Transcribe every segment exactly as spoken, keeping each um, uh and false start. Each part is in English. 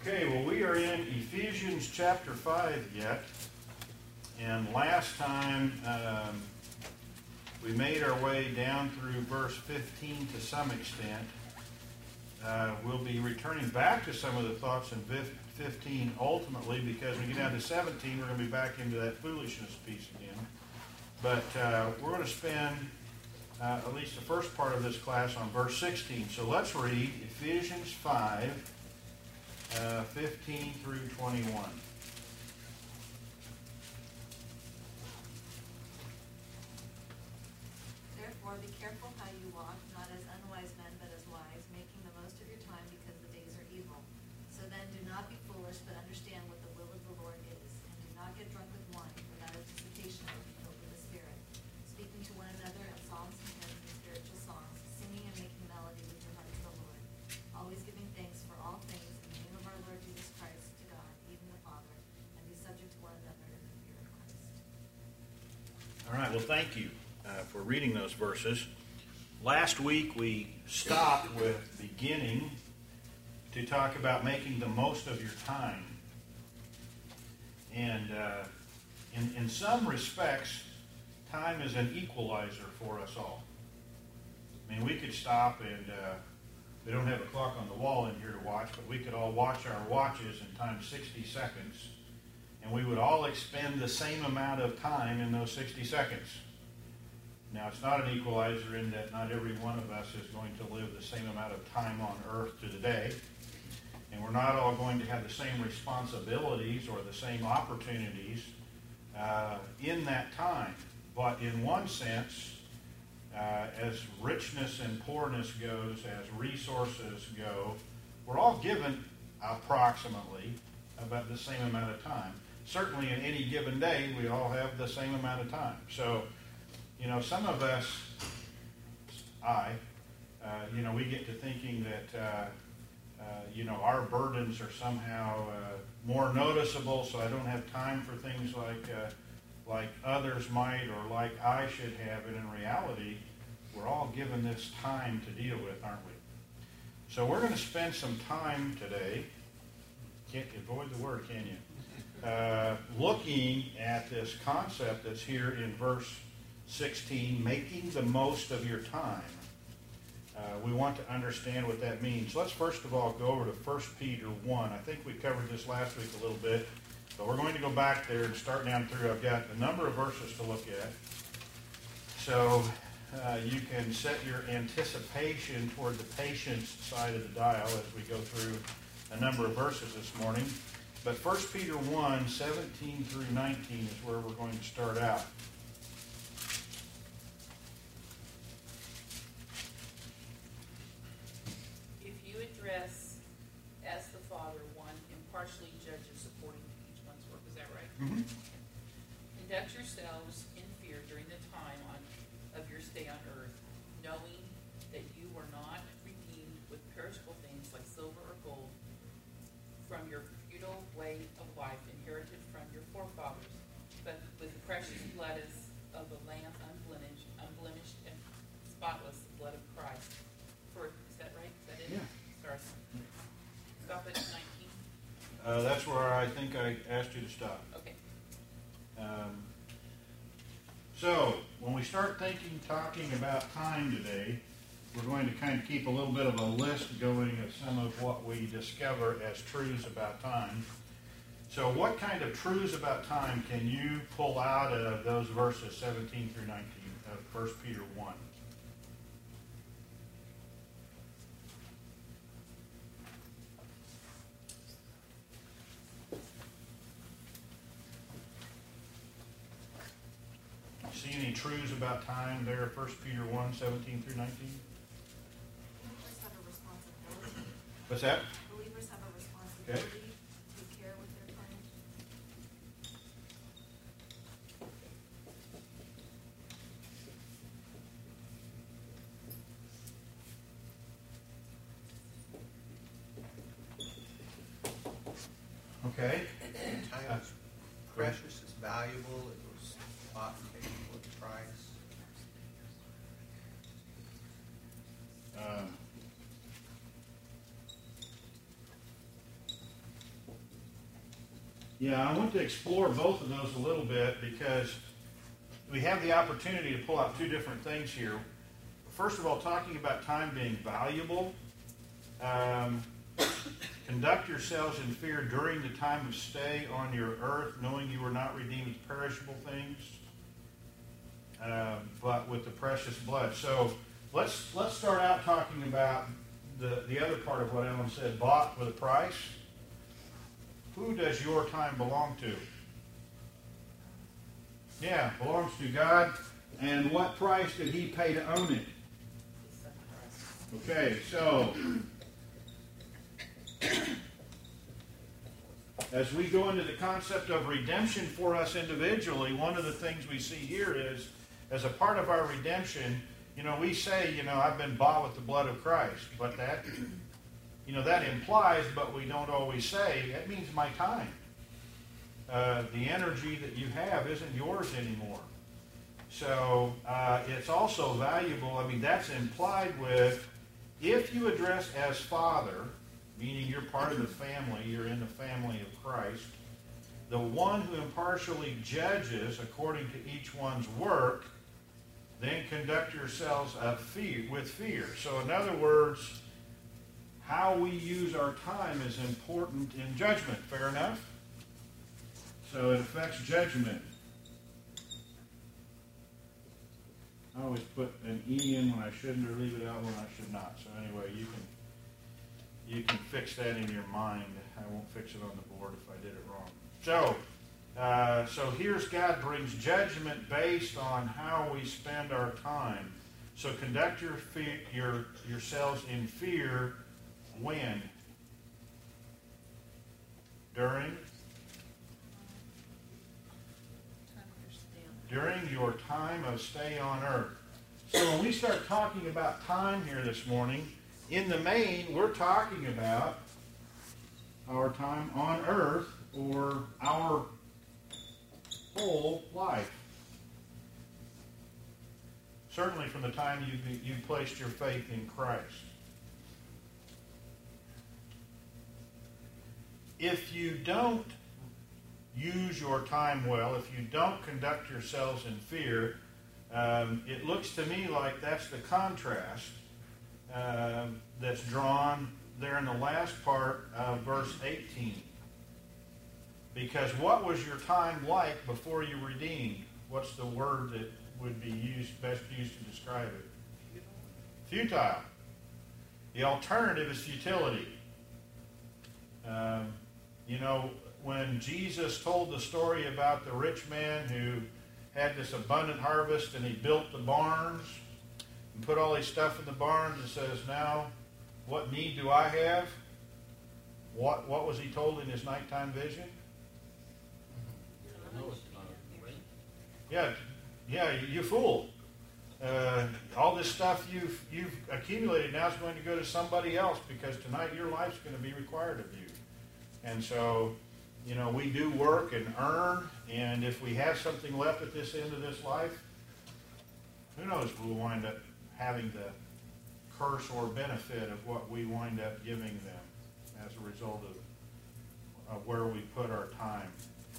Okay, well, we are in Ephesians chapter five yet, and last time um, we made our way down through verse fifteen to some extent. Uh, we'll be returning back to some of the thoughts in fifteen ultimately, because when we get down to seventeen, we're going to be back into that foolishness piece again. But uh, we're going to spend uh, at least the first part of this class on verse sixteen. So let's read Ephesians five, uh, fifteen through twenty-one. Therefore, be careful how you walk, not as unwise men, but as wise, making the most of your time, because the days are evil. So then, do not be foolish, but understand what the will of the Lord is. And do not get drunk with wine, for that is dissipation, but be filled with the Spirit, speaking to one another in psalms and hymns and spiritual songs, singing and making melody with your heart to the Lord, always giving thanks for all things in the name of our Lord Jesus Christ to God, even the Father, and be subject to one another in the fear of Christ. All right, well, thank you uh, for reading those verses. Last week we stopped with beginning to talk about making the most of your time. And uh, in, in some respects, time is an equalizer for us all. I mean, we could stop and uh, we don't have a clock on the wall in here to watch, but we could all watch our watches in time sixty seconds, and we would all expend the same amount of time in those sixty seconds. Now, it's not an equalizer in that not every one of us is going to live the same amount of time on earth to the day, and we're not all going to have the same responsibilities or the same opportunities uh, in that time. But in one sense, uh, as richness and poorness goes, as resources go, we're all given approximately about the same amount of time. Certainly in any given day, we all have the same amount of time. So, you know, some of us, I, uh, you know, we get to thinking that, uh, uh, you know, our burdens are somehow uh, more noticeable, so I don't have time for things like uh, like others might or like I should have. And in reality, we're all given this time to deal with, aren't we? So we're going to spend some time today, can't avoid the word, can you, uh, looking at this concept that's here in verse sixteen, making the most of your time. Uh, we want to understand what that means. Let's first of all go over to First Peter one. I think we covered this last week a little bit, but we're going to go back there and start down through. I've got a number of verses to look at. So uh, you can set your anticipation toward the patience side of the dial as we go through a number of verses this morning. But First Peter one, seventeen through nineteen is where we're going to start out. As the Father, one impartially judges according to each one's work. Is that right? Mm-hmm. Conduct yourselves in fear during the time on, of your stay on earth, knowing that you were not redeemed with perishable things like silver or gold from your futile way of life inherited from your forefathers, but with the precious blood of the Lamb, unblemished, unblemished and spotless, the blood of Christ. For is that right? Is that it? Yeah. Sorry. Stop at nineteen. Uh, that's where I think I asked you to stop. Okay. Um, so, when we start thinking, talking about time today, we're going to kind of keep a little bit of a list going of some of what we discover as truths about time. So, what kind of truths about time can you pull out of those verses seventeen through nineteen of First Peter one? See any truths about time there, First Peter one, seventeen through nineteen? Believers have a responsibility. What's that? Believers have a responsibility to take care with their time. Okay. Time is precious, it's valuable, it was bought and paid for the price. Um, Yeah, I want to explore both of those a little bit because we have the opportunity to pull out two different things here. First of all, talking about time being valuable. Um, conduct yourselves in fear during the time of stay on your earth, knowing you were not redeemed with perishable things, uh, but with the precious blood. So let's let's start out talking about the, the other part of what Ellen said, bought with a price. Who does your time belong to? Yeah, belongs to God. And what price did he pay to own it? Okay, so as we go into the concept of redemption for us individually, one of the things we see here is, as a part of our redemption, you know, we say, you know, I've been bought with the blood of Christ, but that, you know, that implies, but we don't always say, that means my time. Uh, the energy that you have isn't yours anymore. So uh, it's also valuable. I mean, that's implied with, if you address as Father, meaning you're part of the family, you're in the family of Christ, the one who impartially judges according to each one's work, then conduct yourselves of fear, with fear. So in other words, how we use our time is important in judgment. Fair enough? So it affects judgment. I always put an E in when I shouldn't, or leave it out when I should not. So anyway, you can you can fix that in your mind. I won't fix it on the board if I did it wrong. So, uh, so here's God brings judgment based on how we spend our time. So conduct your fe- your yourselves in fear. When? During? During your time of stay on earth. So when we start talking about time here this morning, in the main, we're talking about our time on earth or our whole life. Certainly from the time you you placed your faith in Christ. If you don't use your time well, if you don't conduct yourselves in fear, um, it looks to me like that's the contrast uh, that's drawn there in the last part of verse eighteen. Because what was your time like before you redeemed? What's the word that would be used, best used to describe it? Futile. The alternative is futility. Um, you know, when Jesus told the story about the rich man who had this abundant harvest and he built the barns and put all his stuff in the barns and says, now, what need do I have? What, what was he told in his nighttime vision? Yeah, yeah, you fool. Uh, all this stuff you've, you've accumulated now is going to go to somebody else because tonight your life's going to be required of you. And so, you know, we do work and earn, and if we have something left at this end of this life, who knows, we'll wind up having the curse or benefit of what we wind up giving them as a result of, of where we put our time.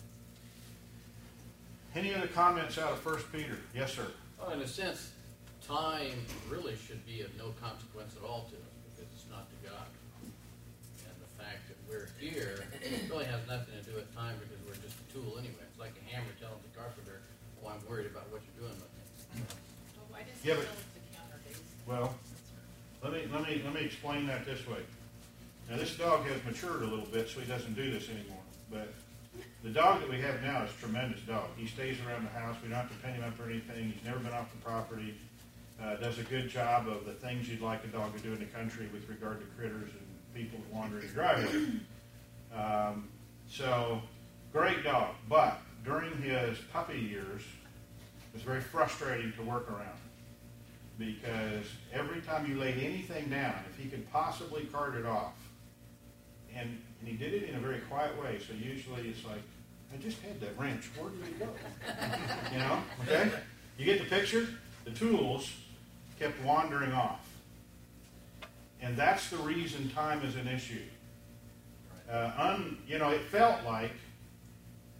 Any other comments out of First Peter? Yes, sir. Well, in a sense, time really should be of no consequence at all to us because it's not to God. And the fact that we're here really has nothing to do with time because we're just a tool anyway. It's like a hammer telling the carpenter, "Oh, I'm worried about what you're doing with it." So why does Yeah, he but- tell us to count our days? Well, let me let me let me explain that this way. Now, this dog has matured a little bit, so he doesn't do this anymore. But the dog that we have now is a tremendous dog. He stays around the house. We don't have to pay him up for anything. He's never been off the property. Uh, does a good job of the things you'd like a dog to do in the country with regard to critters and people wandering the driveway. Um, so, great dog. But during his puppy years, it was very frustrating to work around because every time you laid anything down, if he could possibly cart it off, and, and he did it in a very quiet way, so usually it's like, I just had that wrench, where did it go? You know, okay? You get the picture? The tools kept wandering off. And that's the reason time is an issue. Uh, un, you know, it felt like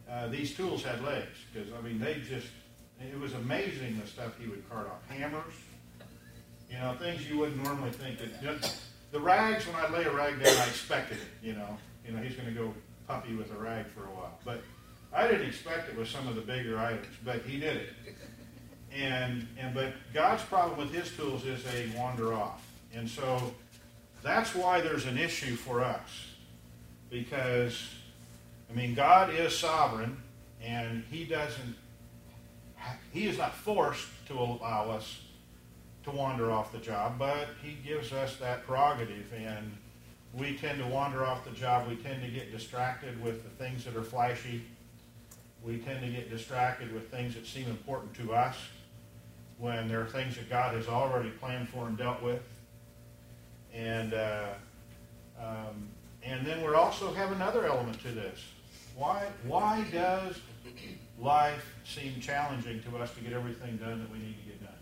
uh, these tools had legs, because, I mean, they just, it was amazing the stuff he would cart off. Hammers, you know, things you wouldn't normally think. That, the rags, when I lay a rag down, I expected it, you know. You know, he's going to go puppy with a rag for a while. But I didn't expect it with some of the bigger items, but he did it. And, and but God's problem with his tools is they wander off. And so that's why there's an issue for us. Because, I mean, God is sovereign, and he doesn't, he is not forced to allow us to wander off the job, but he gives us that prerogative. And we tend to wander off the job. We tend to get distracted with the things that are flashy. We tend to get distracted with things that seem important to us when there are things that God has already planned for and dealt with. And uh, um, and then we also have another element to this. Why why does life seem challenging to us to get everything done that we need to get done?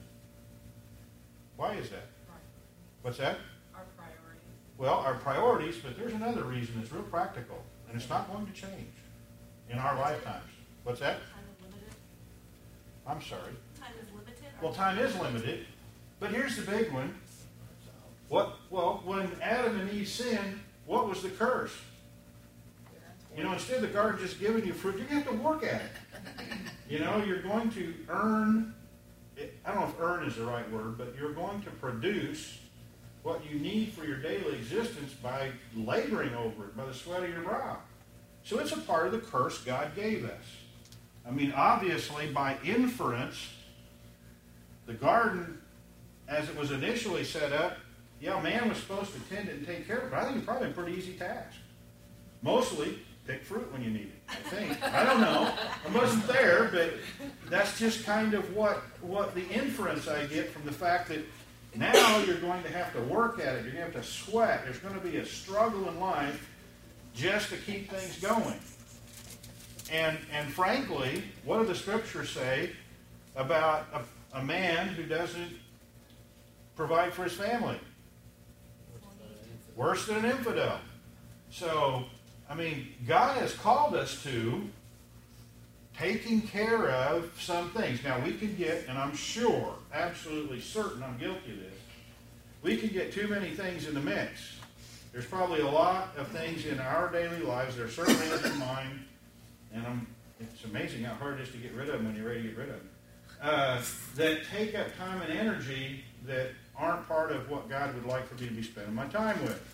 Why is that? What's that? Our priorities. Well, our priorities, but there's another reason that's real practical, and it's not going to change in our lifetimes. What's that? Time is limited. I'm sorry. Time is limited. Well, time is limited, but here's the big one. What? Well, when Adam and Eve sinned, what was the curse? You know, instead of the garden just giving you fruit, you're going to have to work at it. You know, you're going to earn, I don't know if earn is the right word, but you're going to produce what you need for your daily existence by laboring over it, by the sweat of your brow. So it's a part of the curse God gave us. I mean, obviously, by inference, the garden, as it was initially set up, yeah, man was supposed to tend it and take care of it, but I think it's probably a pretty easy task. Mostly, pick fruit when you need it, I think. I don't know. I wasn't there, but that's just kind of what, what the inference I get from the fact that now you're going to have to work at it. You're going to have to sweat. There's going to be a struggle in life just to keep things going. And, and frankly, what do the scriptures say about a, a man who doesn't provide for his family? Worse than an infidel. So, I mean, God has called us to taking care of some things. Now, we can get, and I'm sure, absolutely certain I'm guilty of this, we can get too many things in the mix. There's probably a lot of things in our daily lives, there certainly is in mine, and I'm, it's amazing how hard it is to get rid of them when you're ready to get rid of them, uh, that take up time and energy that aren't part of what God would like for me to be spending my time with.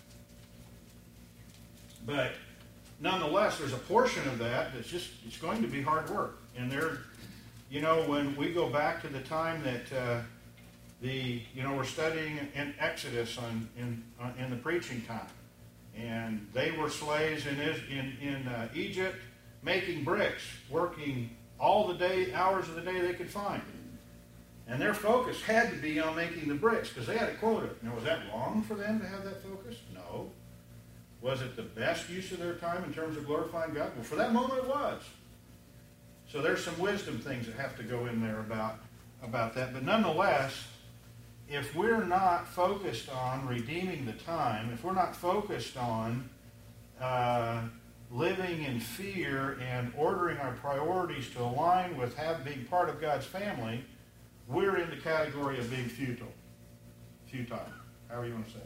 But nonetheless, there's a portion of that that's just, it's going to be hard work. And there, you know, when we go back to the time that uh, the, you know, we're studying in Exodus on, in, uh, in the preaching time. And they were slaves in, in, in uh, Egypt, making bricks, working all the day, hours of the day they could find. And their focus had to be on making the bricks because they had a quota. Now, was that wrong for them to have that focus? No. Was it the best use of their time in terms of glorifying God? Well, for that moment it was. So there's some wisdom things that have to go in there about, about that. But nonetheless, if we're not focused on redeeming the time, if we're not focused on uh, living in fear and ordering our priorities to align with have, being part of God's family, we're in the category of being futile. Futile, however you want to say it.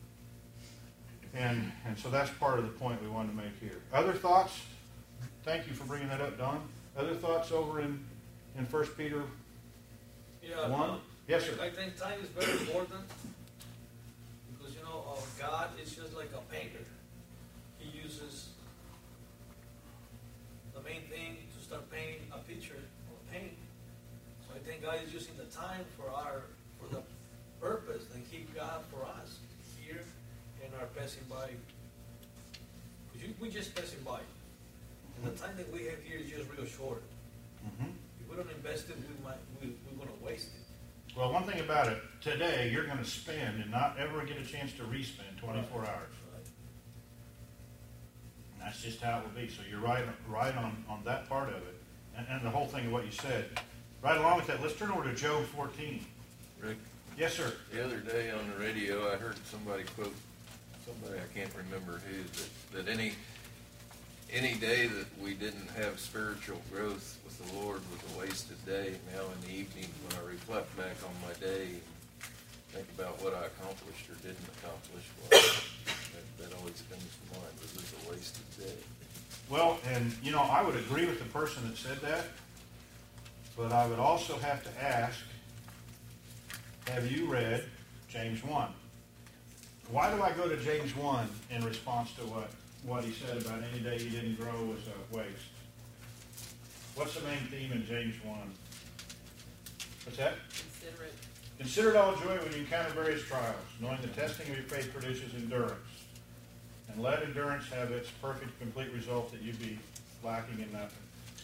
And, and so that's part of the point we wanted to make here. Other thoughts? Thank you for bringing that up, Don. Other thoughts over in, in First Peter Yeah, one? uh, Yes, sir. I think time is very important because, you know, uh, God is just like a painter. He uses the main thing to start painting a picture of paint. So I think God is using the time for our for the purpose that He got for us here and are passing by. Because we just passing by. And the time that we have here is just real short. Mm-hmm. If we don't invest it, we might we, we're going to waste it. Well, one thing about it, today you're going to spend and not ever get a chance to re-spend twenty-four Right. hours. Right. And that's just how it will be. So you're right, right on, on that part of it. And, and the whole thing of what you said. Right along with that, let's turn over to Job fourteen. Rick, Yes, sir. the other day on the radio, I heard somebody quote somebody, I can't remember who, that, that any any day that we didn't have spiritual growth with the Lord was a wasted day. Now in the evening when I reflect back on my day and think about what I accomplished or didn't accomplish, well, that, that always comes to mind. Was this a wasted day? Well, and you know, I would agree with the person that said that, but I would also have to ask, have you read James one? Why do I go to James one in response to what, what he said about any day you didn't grow was a waste? What's the main theme in James one? What's that? Consider it. Consider it all joy when you encounter various trials, knowing the testing of your faith produces endurance. And let endurance have its perfect, complete result, that you be lacking in nothing.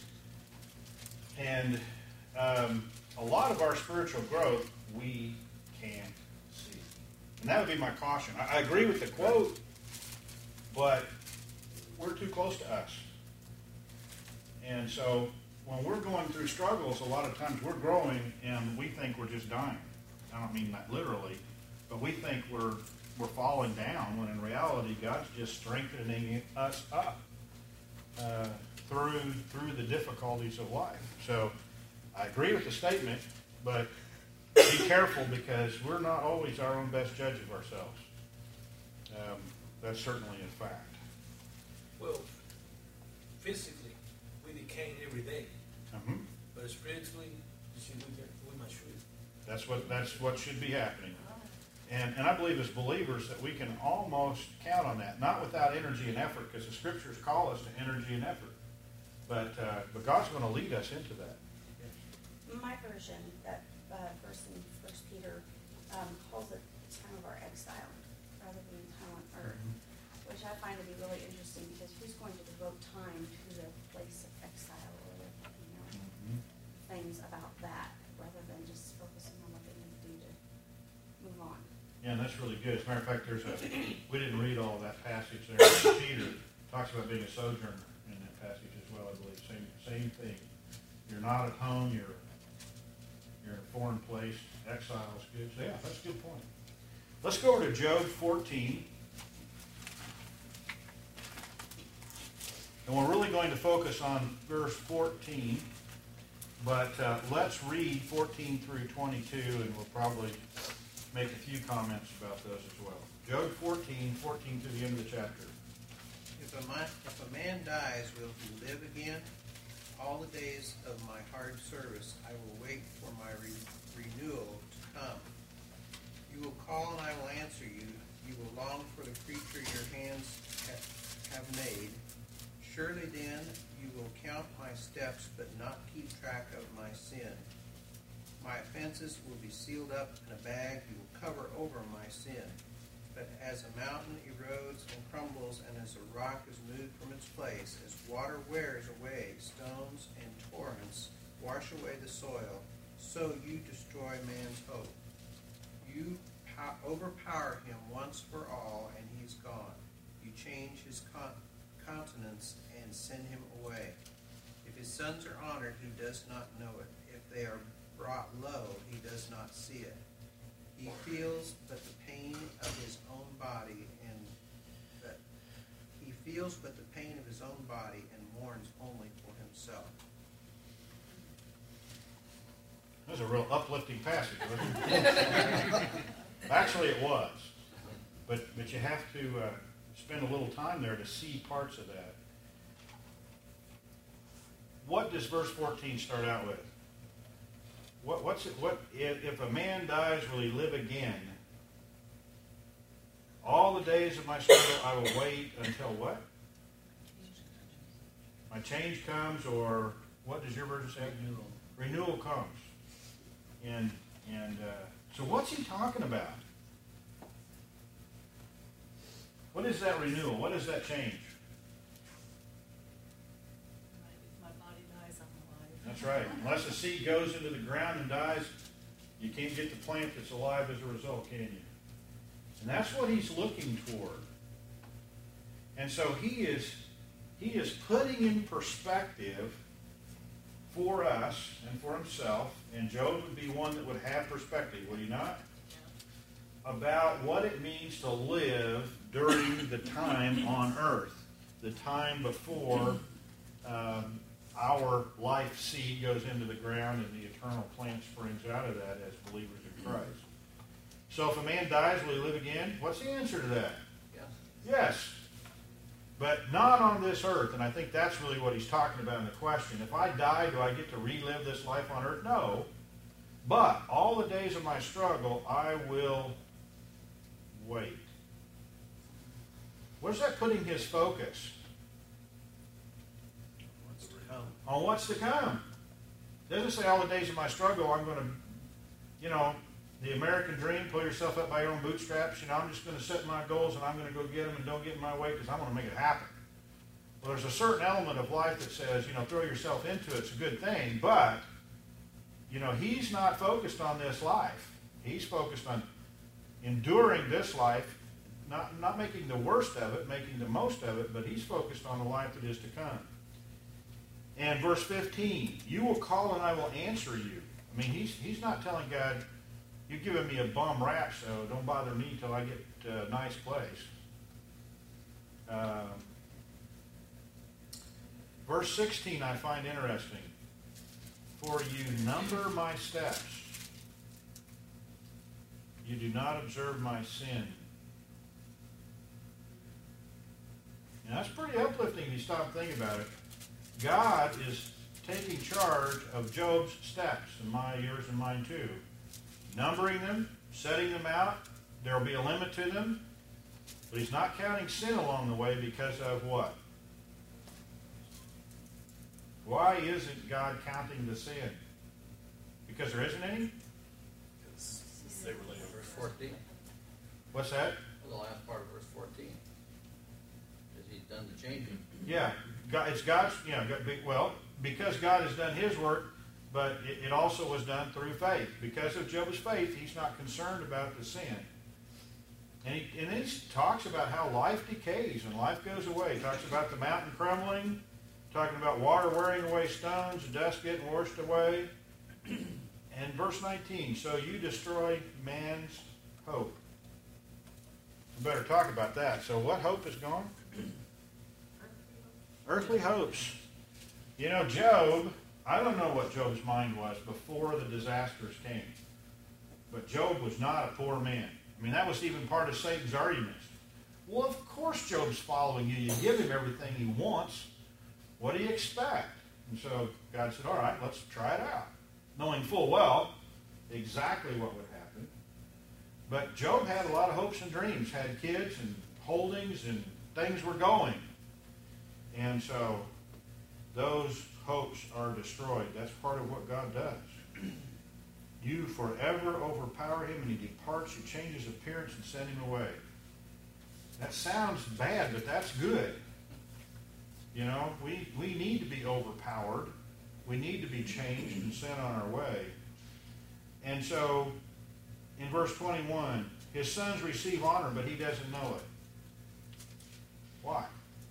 And um, a lot of our spiritual growth we can't see. And that would be my caution. I, I agree with the quote, but we're too close to us. And so when we're going through struggles, a lot of times we're growing and we think we're just dying. I don't mean that literally, but we think we're we're falling down, when in reality God's just strengthening us up uh, through through the difficulties of life. So I agree with the statement, but be careful, because we're not always our own best judge of ourselves. Um, that's certainly a fact. Well, physically, we decay every day, Mm-hmm. but spiritually, you see, we, can, we mature. That's what that's what should be happening. And, and I believe as believers that we can almost count on that, not without energy and effort, because the Scriptures call us to energy and effort. But uh, but God's going to lead us into that. My version, that uh, verse in First Peter, um, calls it the time of our exile rather than the time on earth, which I find to be really interesting, because who's going to devote time to the place of exile, or the, you know, Mm-hmm. things about that, rather than just focusing on what they need to do to move on. Yeah, and that's really good. As a matter of fact, there's a we didn't read all of that passage there. Peter talks about being a sojourner in that passage as well, I believe. Same same thing. You're not at home, you're you're in a foreign place. Exile is good. So yeah, that's a good point. Let's go over to Job fourteen. And we're really going to focus on verse fourteen, but uh, let's read fourteen through twenty-two, and we'll probably make a few comments about those as well. Job fourteen, fourteen through the end of the chapter. If a, man, if a man dies, will he live again? All the days of my hard service I will wait for my re- renewal to come. You will call and I will answer you. You will long for the creature your hands ha- have made. Surely then you will count my steps, but not keep track of my sin. My offenses will be sealed up in a bag. You will cover over my sin. But as a mountain erodes and crumbles, and as a rock is moved from its place, as water wears away stones and torrents wash away the soil, so you destroy man's hope. You pow- overpower him once for all, and he's gone. You change his con- countenance and send him away. If his sons are honored, he does not know it. If they are brought low, he does not see it. He feels but the pain of his own body, and that he feels but the pain of his own body, and mourns only for himself. That was a real uplifting passage, wasn't it? Actually, it was. But but you have to uh, spend a little time there to see parts of that. What does verse fourteen start out with? What, what's it, what if, if a man dies, will he live again? All the days of my struggle I will wait until what? My change comes, or what does your version say? Renewal. Renewal comes. And and uh, so what's he talking about? What is that renewal? What is that change? My body dies, I'm alive. That's right. Unless a seed goes into the ground and dies, you can't get the plant that's alive as a result, can you? And that's what he's looking toward. And so he is he is putting in perspective for us and for himself, and Job would be one that would have perspective, would he not? About what it means to live during the time on earth. the time before um, our life seed goes into the ground and the eternal plant springs out of that as believers in Christ. So if a man dies, will he live again? What's the answer to that? Yes. Yes. But not on this earth, and I think that's really what he's talking about in the question. If I die, do I get to relive this life on earth? No. But all the days of my struggle, I will wait. Where's that putting his focus? What's to come. On what's to come. It doesn't say all the days of my struggle, I'm going to, you know, the American dream, pull yourself up by your own bootstraps. You know, I'm just going to set my goals and I'm going to go get them and don't get in my way because I'm going to make it happen. Well, there's a certain element of life that says, you know, throw yourself into it. It's a good thing. But, you know, he's not focused on this life. He's focused on enduring this life, not, not making the worst of it, making the most of it, but he's focused on the life that is to come. And verse fifteen, you will call and I will answer you. I mean, he's, he's not telling God, you've given me a bum rap, so don't bother me till I get to a nice place. Um, verse sixteen I find interesting. For you number my steps. You do not observe my sin. Now that's pretty uplifting if you stop and think about it. God is taking charge of Job's steps, and my, yours, and mine too. Numbering them, setting them out. There will be a limit to them. But he's not counting sin along the way because of what? Why isn't God counting the sin? Because there isn't any? They relate to Verse fourteen. What's that? The last part of verse fourteen. Is he's done the changing. Yeah, God, it's God's, you know, well, because God has done his work, but it, it also was done through faith. Because of Job's faith, he's not concerned about the sin. And he, and he talks about how life decays and life goes away. He talks about the mountain crumbling, talking about water wearing away stones, dust getting washed away. And verse nineteen, so you destroy man's hope. We better talk about that. So what hope is gone? Earthly hopes. You know, Job, I don't know what Job's mind was before the disasters came. But Job was not a poor man. I mean, that was even part of Satan's argument. Well, of course Job's following you. You give him everything he wants. What do you expect? And so God said, all right, let's try it out. Knowing full well exactly what would happen. But Job had a lot of hopes and dreams, had kids and holdings, and things were going. And so those hopes are destroyed. That's part of what God does. You forever overpower him, and he departs. You change his appearance and send him away. That sounds bad, but that's good. You know, we, we need to be overpowered. We need to be changed and sent on our way. And so, in verse twenty-one, his sons receive honor, but he doesn't know it. Why?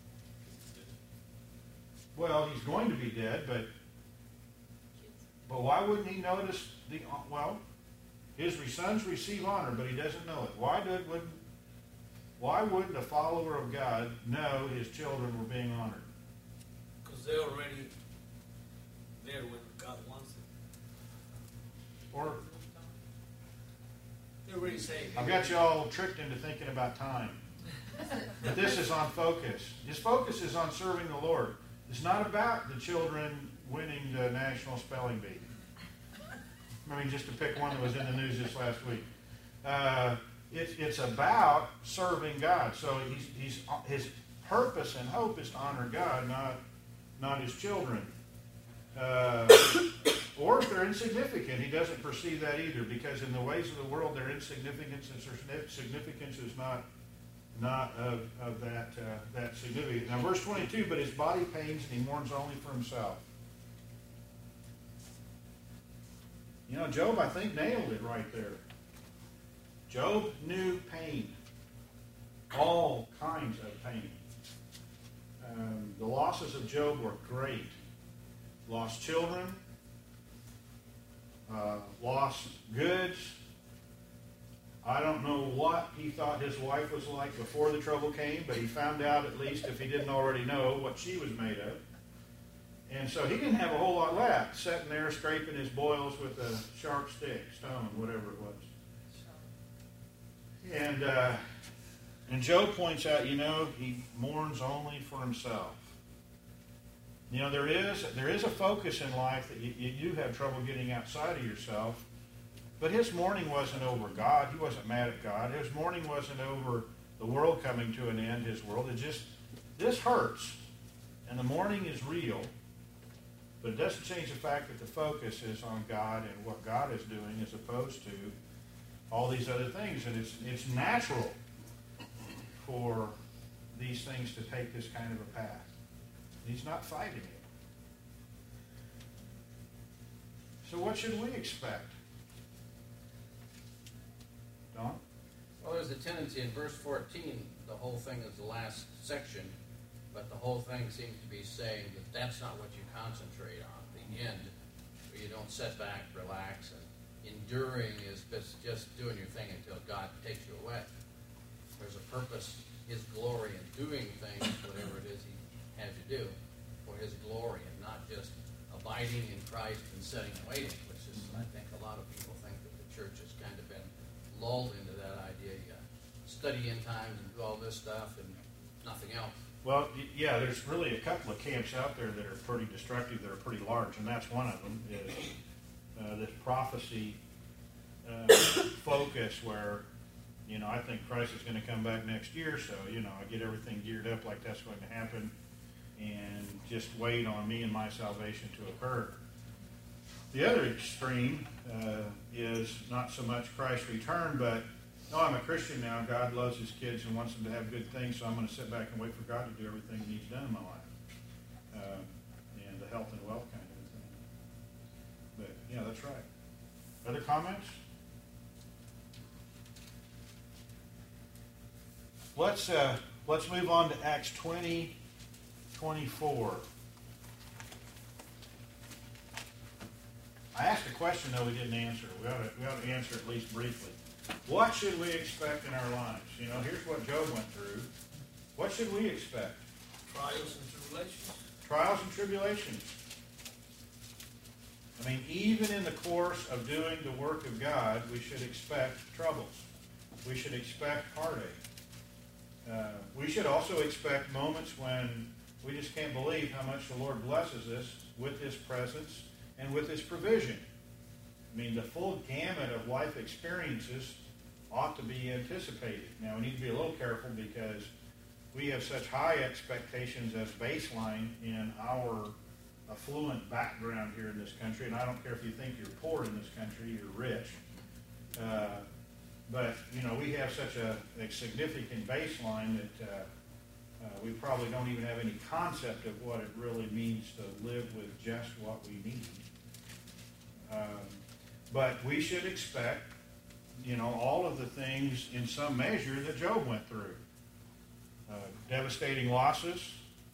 Well, he's going to be dead, but but why wouldn't he notice the, well, his sons receive honor, but he doesn't know it. Why did, would, why wouldn't a follower of God know his children were being honored? Because they're already there when God wants it. Or, They're already saved. I've got you all tricked into thinking about time. But this is on focus. His focus is on serving the Lord. It's not about the children winning the National Spelling Bee. I mean, just to pick one that was in the news this last week. Uh, it's, it's about serving God. So he's, he's, his purpose and hope is to honor God, not, not his children. Uh, or if they're insignificant, he doesn't perceive that either, because in the ways of the world, their insignificance and their significance is not not of, of that uh, that significance. Now, verse twenty-two, but his body pains and he mourns only for himself. You know, Job, I think, nailed it right there. Job knew pain. All kinds of pain. Um, the losses of Job were great. Lost children, uh, lost goods, I don't know what he thought his wife was like before the trouble came, but he found out, at least if he didn't already know, what she was made of. And so he didn't have a whole lot left, sitting there scraping his boils with a sharp stick, stone, whatever it was. And uh, and Job points out, you know, he mourns only for himself. You know, there is there is a focus in life that you, you do have trouble getting outside of yourself. But his mourning wasn't over God. He wasn't mad at God. His mourning wasn't over the world coming to an end, his world. It just, this hurts. And the mourning is real. But it doesn't change the fact that the focus is on God and what God is doing as opposed to all these other things. And it's it's natural for these things to take this kind of a path. He's not fighting it. So what should we expect? Don? Well, there's a tendency in verse fourteen, the whole thing is the last section, but the whole thing seems to be saying that that's not what you concentrate on. The end, where you don't sit back, relax, and enduring is just, just doing your thing until God takes you away. There's a purpose, His glory in doing things, whatever it is He has you do, for His glory, and not just abiding in Christ and sitting and waiting, which is, I think, a lot of people think that the church has kind of been lulled into that idea. You study in times and do all this stuff and nothing else. Well, yeah, there's really a couple of camps out there that are pretty destructive, that are pretty large, and that's one of them, is uh, this prophecy uh, focus where, you know, I think Christ is going to come back next year, so, you know, I get everything geared up like that's going to happen, and just wait on me and my salvation to occur. The other extreme uh, is not so much Christ's return, but, no, I'm a Christian now. God loves His kids and wants them to have good things, so I'm going to sit back and wait for God to do everything He needs done in my life. Uh, and the health and wealth kind of thing. But, yeah, that's right. Other comments? Let's, uh, let's move on to Acts twenty, twenty-four. I asked a question, though, we didn't answer. We ought to, we ought to answer at least briefly. What should we expect in our lives? You know, here's what Job went through. What should we expect? Trials and tribulations. Trials and tribulations. I mean, even in the course of doing the work of God, we should expect troubles. We should expect heartache. Uh, we should also expect moments when we just can't believe how much the Lord blesses us with His presence and with His provision. I mean, the full gamut of life experiences ought to be anticipated. Now, we need to be a little careful because we have such high expectations as baseline in our affluent background here in this country. And I don't care if you think you're poor in this country, you're rich. Uh, but, you know, we have such a, a significant baseline that uh, uh, we probably don't even have any concept of what it really means to live with just what we need. Um, But we should expect, you know, all of the things in some measure that Job went through. Uh, devastating losses.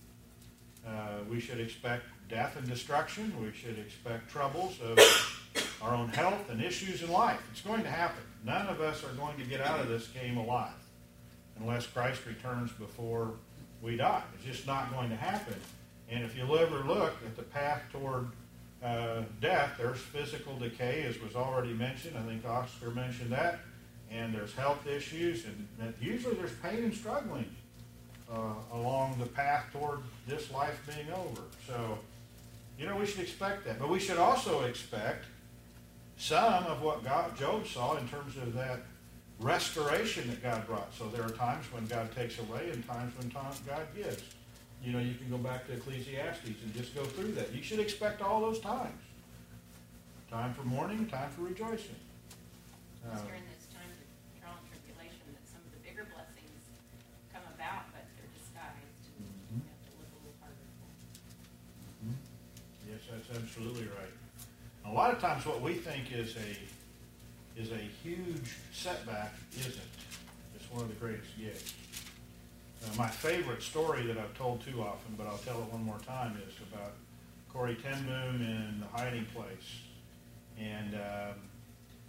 Uh, we should expect death and destruction. We should expect troubles of our own health and issues in life. It's going to happen. None of us are going to get out of this game alive unless Christ returns before we die. It's just not going to happen. And if you live or look at the path toward Uh, death, there's physical decay, as was already mentioned. I think Oscar mentioned that. And there's health issues, and that usually there's pain and struggling uh, along the path toward this life being over. So, you know, we should expect that. But we should also expect some of what God, Job saw in terms of that restoration that God brought. So there are times when God takes away and times when God gives. You know, you can go back to Ecclesiastes and just go through that. You should expect all those times. Time for mourning, time for rejoicing. It's Uh, during this time of trial and tribulation that some of the bigger blessings come about, but they're disguised. And Mhm. you have to look a little harder for them. mhm. Yes, that's absolutely right. A lot of times what we think is a is a huge setback isn't. It's one of the greatest gifts. Uh, my favorite story that I've told too often, but I'll tell it one more time, is about Corrie ten Boom in The Hiding Place. And um,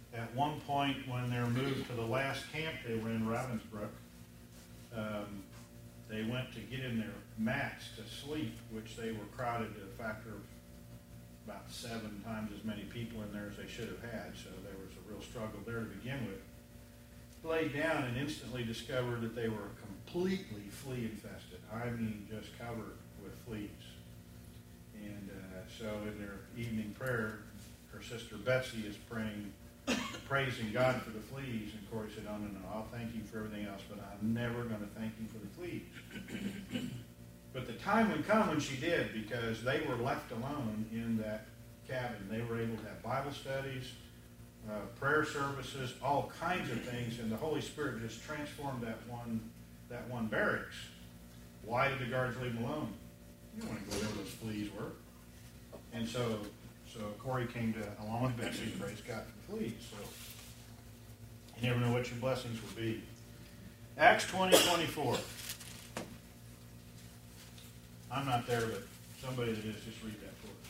at one point when they were moved to the last camp they were in, Ravensbrück, um, they went to get in their mats to sleep, which they were crowded to a factor of about seven times as many people in there as they should have had, so there was a real struggle there to begin with. Laid down and instantly discovered that they were completely flea infested. I mean, just covered with fleas. And uh, so in their evening prayer, her sister Betsy is praying, praising God for the fleas. And Corey said, oh, no, no, I'll thank you for everything else, but I'm never going to thank you for the fleas. But the time would come when she did, because they were left alone in that cabin. They were able to have Bible studies, uh, prayer services, all kinds of things, and the Holy Spirit just transformed that one that one barracks. Why did the guards leave them alone? You don't want to go where those fleas were. And so, so Corey came to, along with Betsy, praise God for the fleas. So you never know what your blessings will be. Acts twenty twenty-four. I'm not there, but somebody that is, just read that for us.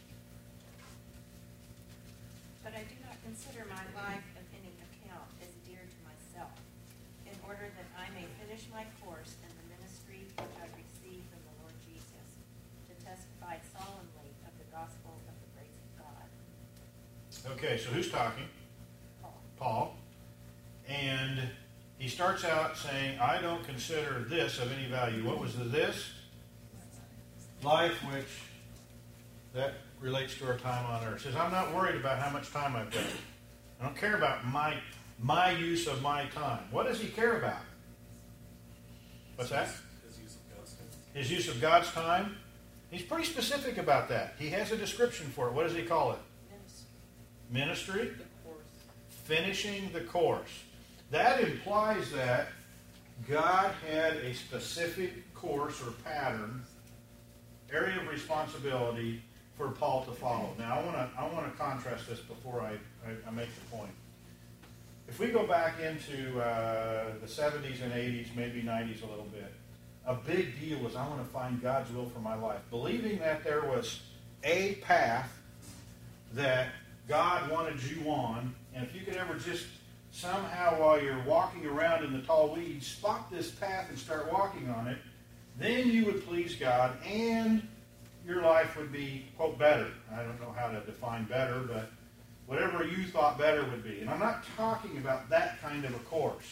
But I do not consider my life of any account as dear to myself, in order that I may finish my course in the ministry which I received from the Lord Jesus, to testify solemnly of the gospel of the grace of God. Okay, so who's talking? Paul. Paul. And he starts out saying, I don't consider this of any value. What was the this? Life, which that relates to our time on earth. Says, I'm not worried about how much time I've got. I don't care about my my use of my time. What does he care about? What's that? His use of God's time. His use of God's time. He's pretty specific about that. He has a description for it. What does he call it? Ministry. Ministry. The course. Finishing the course. That implies that God had a specific course or pattern, area of responsibility for Paul to follow. Now, I want to I want to contrast this before I, I, I make the point. If we go back into uh, the seventies and eighties, maybe nineties a little bit, a big deal was I want to find God's will for my life. Believing that there was a path that God wanted you on, and if you could ever just somehow while you're walking around in the tall weeds, spot this path and start walking on it, then you would please God, and your life would be, quote, better. I don't know how to define better, but whatever you thought better would be. And I'm not talking about that kind of a course.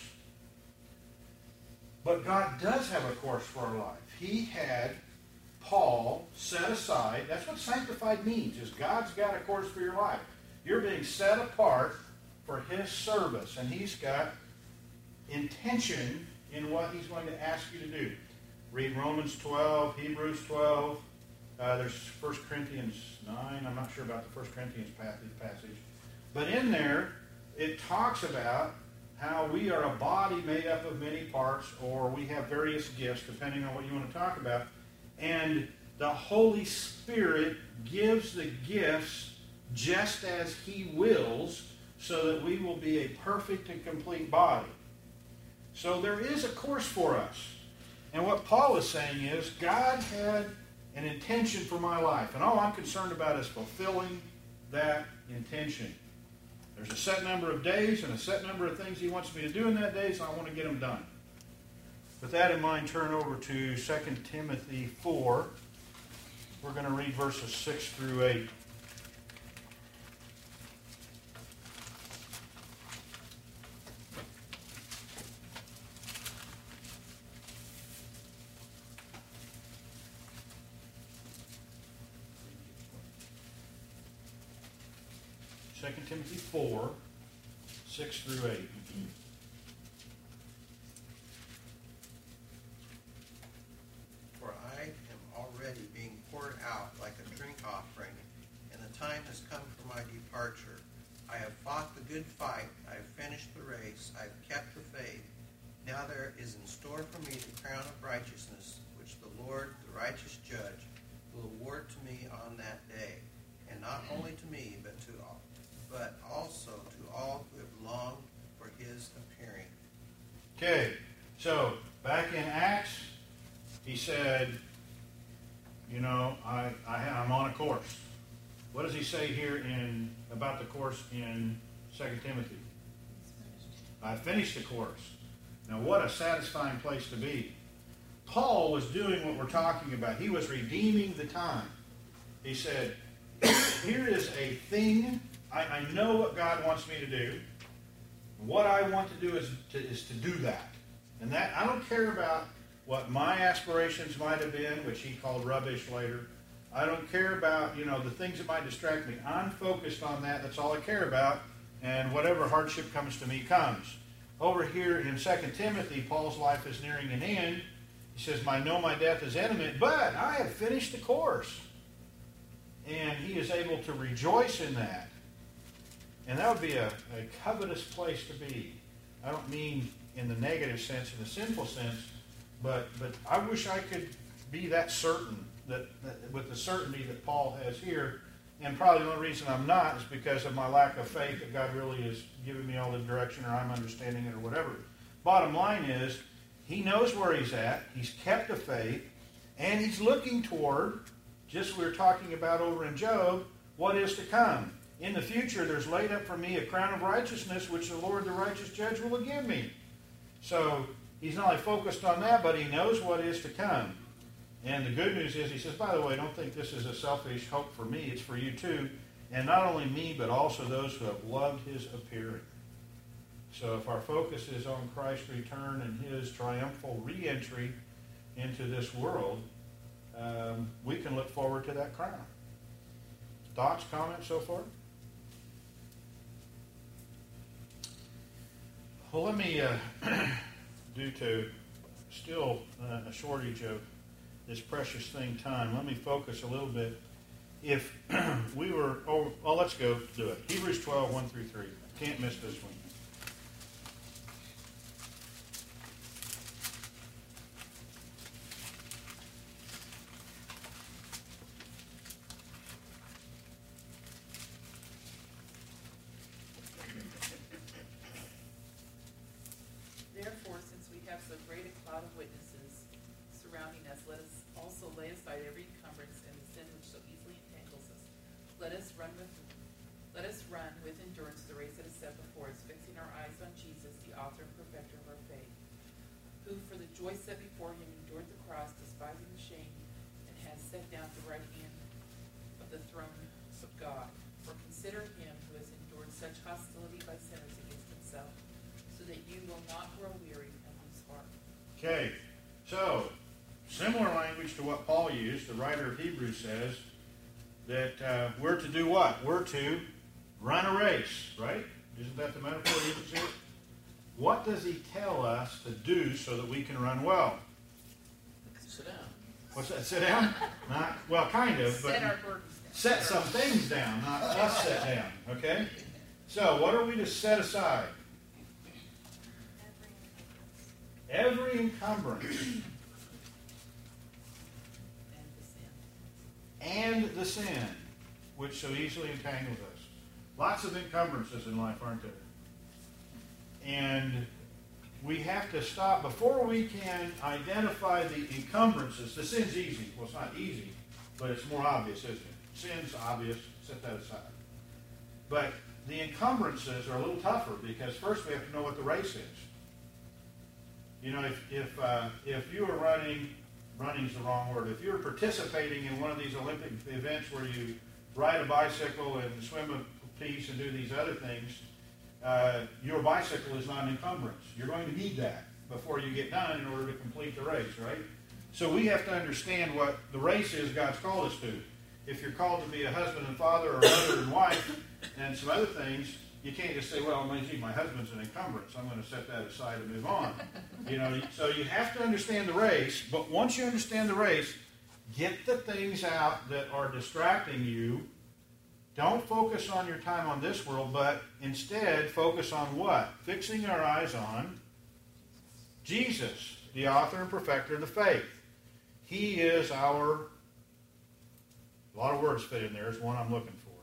But God does have a course for our life. He had Paul set aside. That's what sanctified means, is God's got a course for your life. You're being set apart for His service, and He's got intention in what He's going to ask you to do. Read Romans twelve, Hebrews twelve. Uh, there's First Corinthians nine. I'm not sure about the First Corinthians passage. But in there, it talks about how we are a body made up of many parts, or we have various gifts, depending on what you want to talk about. And the Holy Spirit gives the gifts just as He wills, so that we will be a perfect and complete body. So there is a course for us. And what Paul is saying is, God had an intention for my life, and all I'm concerned about is fulfilling that intention. There's a set number of days and a set number of things He wants me to do in that day, so I want to get them done. With that in mind, turn over to Second Timothy four. We're going to read verses six through eight. Second Timothy four, six through eight. For I am already being poured out like a drink offering, and the time has come for my departure. I have fought the good fight, I have finished the race, I have kept the faith. Now there is in store for me the crown of righteousness, which the Lord, the righteous judge, will award to me on that day, and not only to me, but to all. but also to all who have longed for His appearing. Okay, so back in Acts, he said, you know, I, I, I'm on a course. What does he say here in about the course in Second Timothy. I finished the course. Now what a satisfying place to be. Paul was doing what we're talking about. He was redeeming the time. He said, here is a thing. I, I know what God wants me to do. What I want to do is to, is to do that. And that I don't care about what my aspirations might have been, which he called rubbish later. I don't care about, you know, the things that might distract me. I'm focused on that. That's all I care about. And whatever hardship comes to me comes. Over here in Second Timothy, Paul's life is nearing an end. He says, I know my death is imminent, but I have finished the course. And he is able to rejoice in that. And that would be a, a covetous place to be. I don't mean in the negative sense, in the sinful sense, but but I wish I could be that certain, that, that with the certainty that Paul has here. And probably the only reason I'm not is because of my lack of faith that God really is giving me all the direction, or I'm understanding it, or whatever. Bottom line is, he knows where he's at. He's kept the faith, and he's looking toward, just as we were talking about over in Job, what is to come. In the future, there's laid up for me a crown of righteousness, which the Lord, the righteous judge, will give me. So he's not only focused on that, but he knows what is to come. And the good news is, he says, by the way, don't think this is a selfish hope for me. It's for you too. And not only me, but also those who have loved his appearing. So if our focus is on Christ's return and his triumphal re-entry into this world, um, we can look forward to that crown. Thoughts, comments so far? Well, let me, uh, due to still uh, a shortage of this precious thing, time, let me focus a little bit. If we were, oh, oh, let's go do it. Hebrews twelve, one through three. Can't miss this one. Therefore, since we have so great a cloud of witnesses surrounding us, let us also lay aside every encumbrance and the sin which so easily entangles us. Let us run with let us run with endurance the race that is set before us, fixing our eyes on Jesus, the author and perfecter of our faith, who for the joy set before him endured the cross, despising the shame, and has sat down at the right hand of the throne of God. For consider him who has endured such hostility by sinners against himself, so that you will not grow weary and lose heart. Okay, so similar language to what Paul used. The writer of Hebrews says that uh, we're to do what? We're to run a race, right? Isn't that the metaphor he uses here? What does he tell us to do so that we can run well? Sit down. What's that? Sit down? Not well, kind of, but Set our burdens down. set some things down, not us set down. Okay. So, what are we to set aside? Every encumbrance And the sin. and the sin which so easily entangles us. Lots of encumbrances in life, aren't there? And we have to stop before we can identify the encumbrances. The sin's easy. Well, it's not easy, but it's more obvious, isn't it? Sin's obvious. Set that aside. But the encumbrances are a little tougher because first we have to know what the race is. You know, if if uh, if you were running, running is the wrong word. If you were participating in one of these Olympic events where you ride a bicycle and swim a piece and do these other things, uh, your bicycle is not an encumbrance. You're going to need that before you get done in order to complete the race, right? So we have to understand what the race is God's called us to. If you're called to be a husband and father or mother and wife and some other things, you can't just say, well, gee, my husband's an encumbrance. I'm going to set that aside and move on. You know, so you have to understand the race, but once you understand the race, get the things out that are distracting you. Don't focus on your time on this world, but instead focus on what? Fixing our eyes on Jesus, the author and perfecter of the faith. He is our, a lot of words fit in there, is one I'm looking for.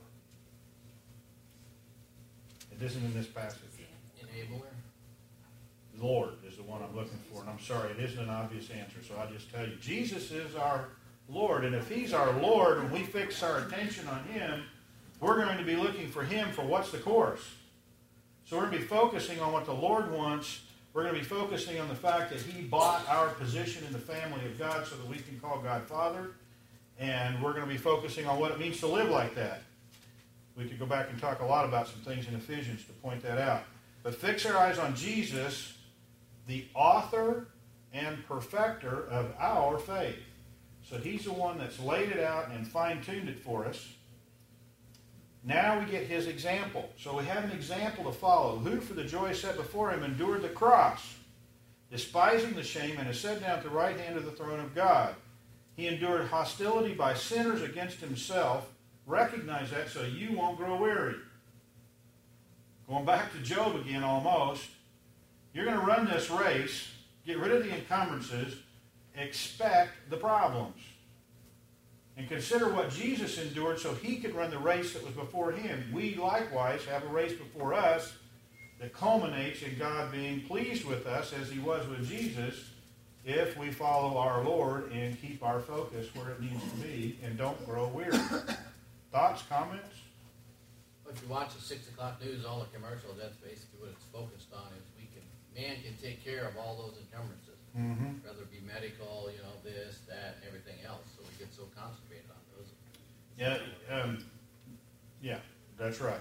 It isn't in this passage. Enabler. Lord is the one I'm looking for, and I'm sorry, it isn't an obvious answer, so I'll just tell you. Jesus is our Lord, and if He's our Lord and we fix our attention on Him, we're going to be looking for Him for what's the course? So we're going to be focusing on what the Lord wants. We're going to be focusing on the fact that He bought our position in the family of God so that we can call God Father. And we're going to be focusing on what it means to live like that. We could go back and talk a lot about some things in Ephesians to point that out. But fix our eyes on Jesus, the author and perfecter of our faith. So He's the one that's laid it out and fine-tuned it for us. Now we get His example. So we have an example to follow. Who, for the joy set before Him, endured the cross, despising the shame, and is set down at the right hand of the throne of God. He endured hostility by sinners against Himself. Recognize that so you won't grow weary. Going back to Job again almost. You're going to run this race, get rid of the encumbrances, expect the problems. And consider what Jesus endured so He could run the race that was before Him. We likewise have a race before us that culminates in God being pleased with us as He was with Jesus if we follow our Lord and keep our focus where it needs to be and don't grow weary. Thoughts, comments? If you watch the six o'clock news, all the commercials, that's basically what it's focused on. Is we can, man can take care of all those encumbrances, Mm-hmm. whether it be medical, you know, this, that, and everything else. So we get so concentrated on those. Yeah, um, yeah, that's right.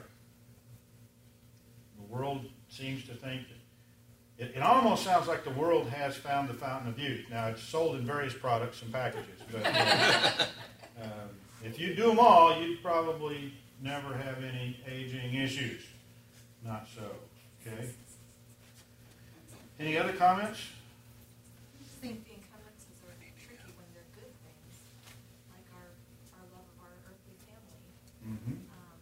The world seems to think that it, it almost sounds like the world has found the fountain of youth. Now, it's sold in various products and packages, but uh, um, if you do them all, you'd probably never have any aging issues. Not so. Okay. Any other comments? I think the encumbrances are tricky when they're good things, like our, our love of our earthly family. Mm-hmm. Um,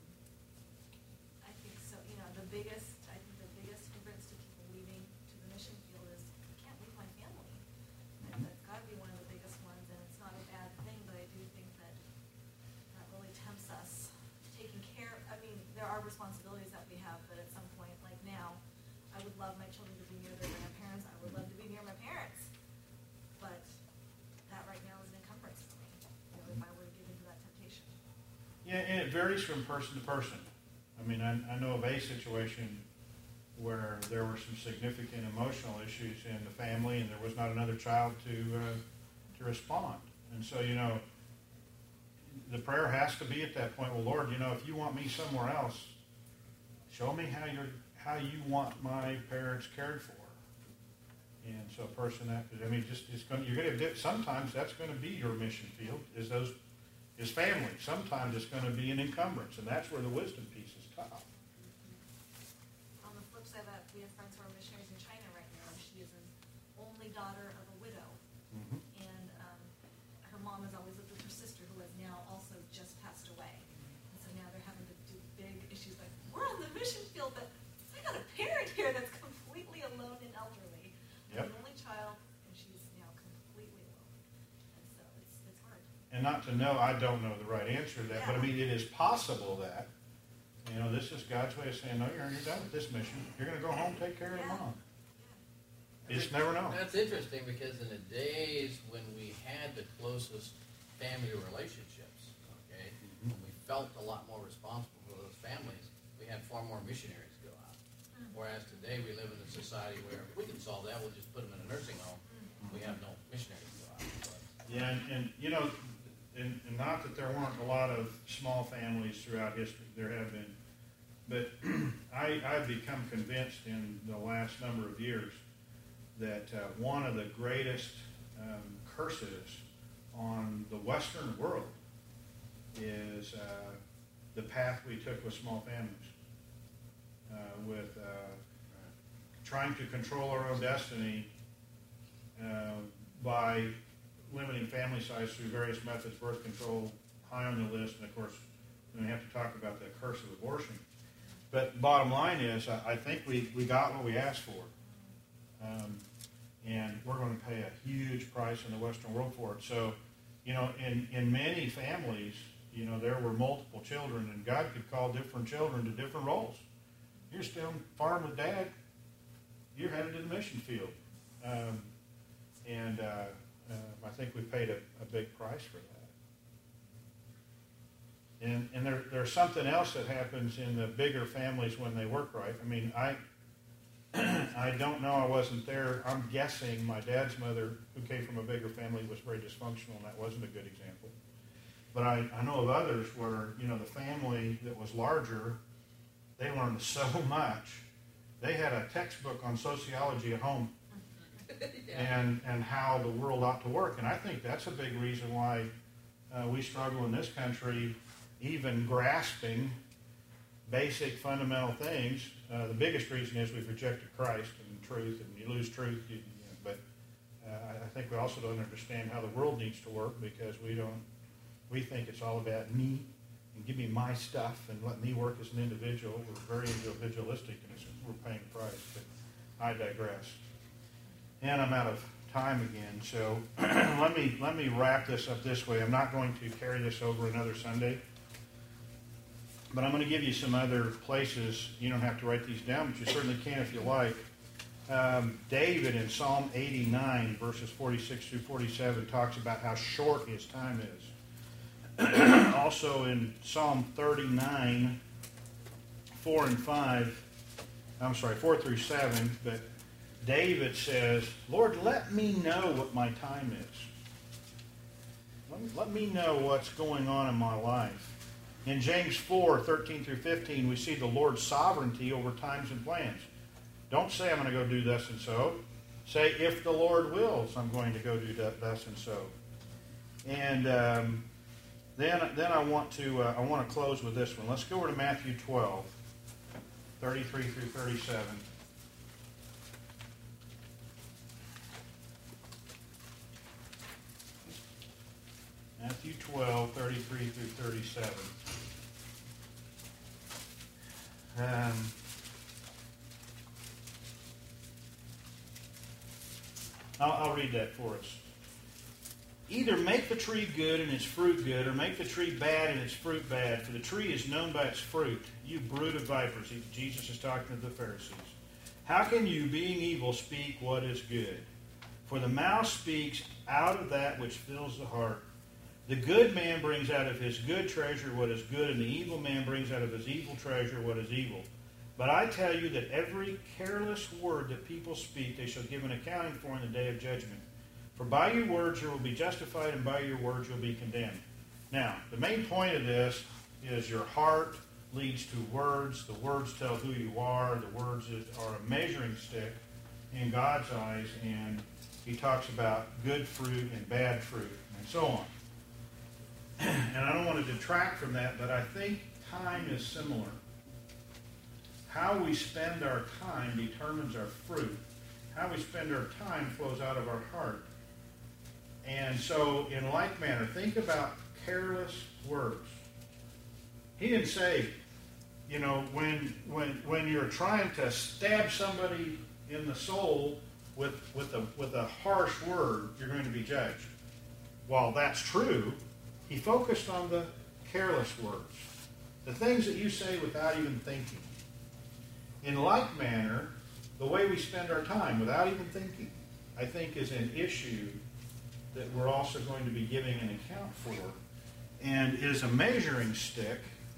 I think so, you know, the biggest, I think the biggest hindrance to people leaving to the mission field is, I can't leave my family. And that's got to be one of the biggest ones, and it's not a bad thing, but I do think that that really tempts us. Taking care, I mean, there are responsibilities that we have, but at some point, like now, I would love my children to be near their grandparents. I would love to be near my parents. But that right now is an encumbrance for me, you know, if I were to give into that temptation. Yeah, and it varies from person to person. I mean, I, I know of a situation where there were some significant emotional issues in the family, and there was not another child to uh, to respond. And so, you know, the prayer has to be at that point, well, Lord, you know, if you want me somewhere else, show me how you're how you want my parents cared for. And so, a person that I mean, just it's going you're going to sometimes that's going to be your mission field is those is family. Sometimes it's going to be an encumbrance, and that's where the wisdom piece is tough. On the flip side of that, we have friends who are missionaries in China right now, and she is an only daughter of a widow. Mm-hmm. And um, her mom has always lived with her sister, who has now also just passed away. And so now they're having to do big issues like, we're on the mission field, but I got a parent here that's completely alone and elderly. Yep. I'm the only child, and she's now completely alone. And so it's it's hard. And not to know, I don't know the right answer to that, but I mean, it is possible that, you know, this is God's way of saying, no, you're, you're done with this mission. You're going to go home, take care of Yeah. mom. You just never know. That's interesting because in the days when we had the closest family relationships, okay, Mm-hmm. when we felt a lot more responsible for those families, we had far more missionaries go out. Whereas today we live in a society where if we can solve that, we'll just put them in a nursing home. We have no missionaries go out. But Yeah, and, and you know, and, and not that there weren't a lot of small families throughout history. There have been. But I, I've become convinced in the last number of years that uh, one of the greatest um, curses on the Western world is uh, the path we took with small families, uh, with uh, trying to control our own destiny uh, by limiting family size through various methods, birth control, high on the list, and of course, we have to talk about the curse of abortion. But bottom line is, I, I think we, we got what we asked for. Um, and we're going to pay a huge price in the Western world for it. So, you know, in, in many families, you know, there were multiple children, and God could call different children to different roles. You're still farming with Dad. You're headed to the mission field. Um, and uh, uh, I think we paid a, a big price for that. And, and there, there's something else that happens in the bigger families when they work right. I mean, I I don't know, I wasn't there. I'm guessing my dad's mother, who came from a bigger family, was very dysfunctional, and that wasn't a good example. But I, I know of others where, you know, the family that was larger, they learned so much. They had a textbook on sociology at home Yeah. and, and how the world ought to work. And I think that's a big reason why uh, we struggle in this country even grasping basic fundamental things. Uh, the biggest reason is we've rejected Christ and truth, and you lose truth. You, you know, but uh, I think we also don't understand how the world needs to work, because we don't. We think it's all about me and give me my stuff and let me work as an individual. We're very individualistic, and it's, we're paying the price. But I digress. And I'm out of time again, so let me let me wrap this up this way. I'm not going to carry this over another Sunday. But I'm going to give you some other places. You don't have to write these down, but you certainly can if you like. Um, David in Psalm eighty-nine, verses forty-six through forty-seven, talks about how short his time is. Also in Psalm thirty-nine, four and five, I'm sorry, four through seven, but David says, Lord, let me know what my time is. Let me, let me know what's going on in my life. In James four, thirteen through fifteen, we see the Lord's sovereignty over times and plans. Don't say I'm going to go do thus and so. Say, if the Lord wills, I'm going to go do thus and so. And um, then, then I want to uh, I want to close with this one. Let's go over to Matthew twelve, thirty-three through thirty-seven. Matthew twelve, thirty-three through thirty-seven. Um, I'll, I'll read that for us. Either make the tree good and its fruit good, or make the tree bad and its fruit bad, for the tree is known by its fruit. You brood of vipers. Jesus is talking to the Pharisees. How can you, being evil, speak what is good? For the mouth speaks out of that which fills the heart. The good man brings out of his good treasure what is good, and the evil man brings out of his evil treasure what is evil. But I tell you that every careless word that people speak, they shall give an accounting for in the day of judgment. For by your words you will be justified, and by your words you will be condemned. Now, the main point of this is your heart leads to words. The words tell who you are. The words are a measuring stick in God's eyes, and he talks about good fruit and bad fruit, and so on. And I don't want to detract from that, but I think time is similar. How we spend our time determines our fruit. How we spend our time flows out of our heart. And so, in like manner, think about careless words. He didn't say, you know, when when when you're trying to stab somebody in the soul with with a with a harsh word, you're going to be judged. While that's true, he focused on the careless words, the things that you say without even thinking. In like manner, the way we spend our time without even thinking, I think, is an issue that we're also going to be giving an account for, and is a measuring stick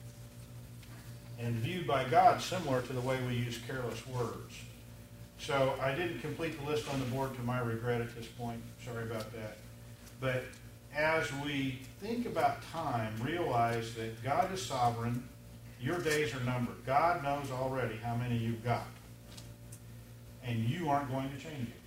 and viewed by God similar to the way we use careless words. So I didn't complete the list on the board to my regret at this point. Sorry about that. But as we think about time, realize that God is sovereign. Your days are numbered. God knows already how many you've got. And you aren't going to change it.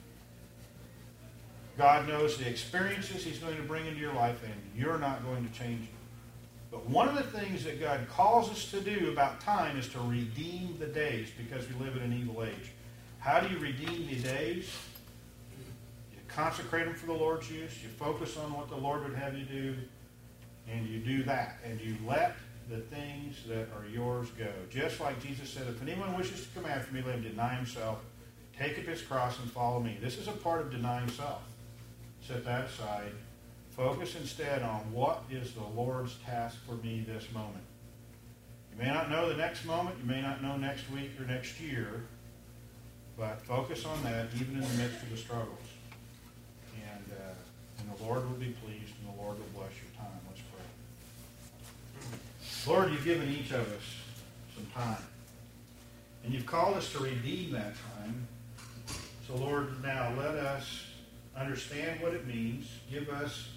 God knows the experiences he's going to bring into your life, and you're not going to change it. But one of the things that God calls us to do about time is to redeem the days, because we live in an evil age. How do you redeem the days? Consecrate them for the Lord's use. You focus on what the Lord would have you do, and you do that. And you let the things that are yours go. Just like Jesus said, if anyone wishes to come after me, let him deny himself, take up his cross, and follow me. This is a part of denying self. Set that aside. Focus instead on what is the Lord's task for me this moment. You may not know the next moment. You may not know next week or next year. But focus on that even in the midst of the struggles. And, uh, and the Lord will be pleased, and the Lord will bless your time. Let's pray. Lord, you've given each of us some time. And you've called us to redeem that time. So, Lord, now let us understand what it means. Give us,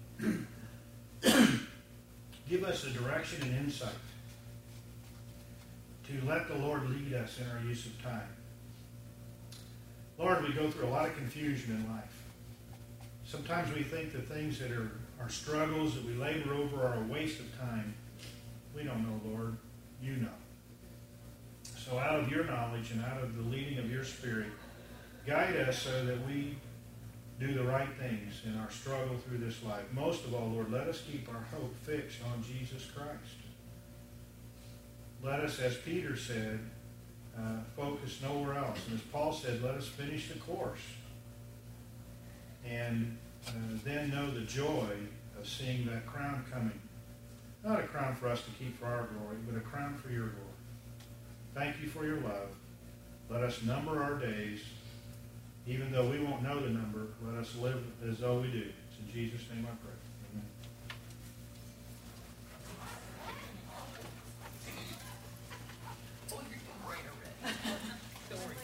give us a direction and insight to let the Lord lead us in our use of time. Lord, we go through a lot of confusion in life. Sometimes we think the things that are our struggles that we labor over are a waste of time. We don't know, Lord. You know. So out of your knowledge and out of the leading of your Spirit, guide us so that we do the right things in our struggle through this life. Most of all, Lord, let us keep our hope fixed on Jesus Christ. Let us, as Peter said, uh, focus nowhere else. And as Paul said, let us finish the course. And uh, then know the joy of seeing that crown coming. Not a crown for us to keep for our glory, but a crown for your glory. Thank you for your love. Let us number our days. Even though we won't know the number, let us live as though we do. It's in Jesus' name I pray. Amen. Oh, you're doing great already. Don't worry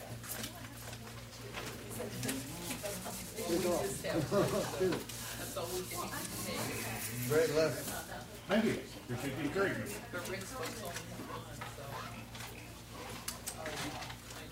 about it. We just have to, that's all we can take. Great left. Thank you. Appreciate the encouragement. But Rick's supposed to only have one, so. um,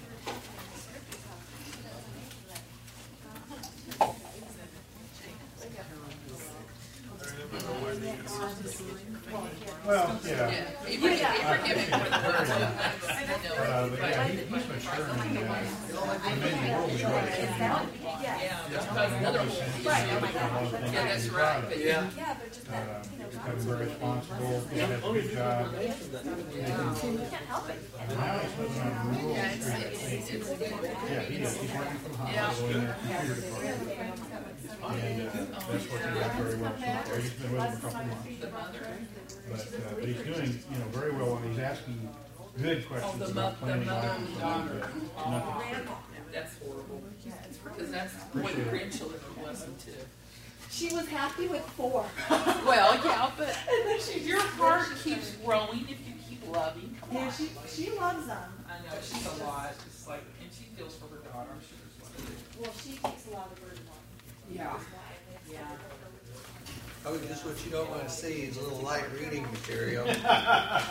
Well, yeah. Yeah, Abraham, Abraham and the words. Uh, but yeah, he, he's maturing. Yeah. And then the world is right. Yeah, there's probably another whole. Yeah, that's right, but Yeah. Yeah, but just Uh, that, you know, becoming very responsible. He has a good job. you can't help it. And now he's living on rural yeah, it's, street. it's, it's good. Yeah, he is. He's working from home. Yeah. So in their computer department. And uh, that's working out very well so far. He's been with him a couple months. The mother. But, uh, but he's doing, you know, very well. He's asking good questions Oh, the about mo- the planning mother life and and daughter. nothing. That's horrible. Because that's what the grandchildren are blessed too. She was happy with four. Well, yeah, but your heart keeps growing if you keep loving. Come Yeah, on. she, she loves them. I know, she's a lot. It's like, and she feels for her daughter. I'm sure it's like, Well, she takes a lot of burden on. yeah. Yeah. Oh, just what you don't want to see is a little light reading material.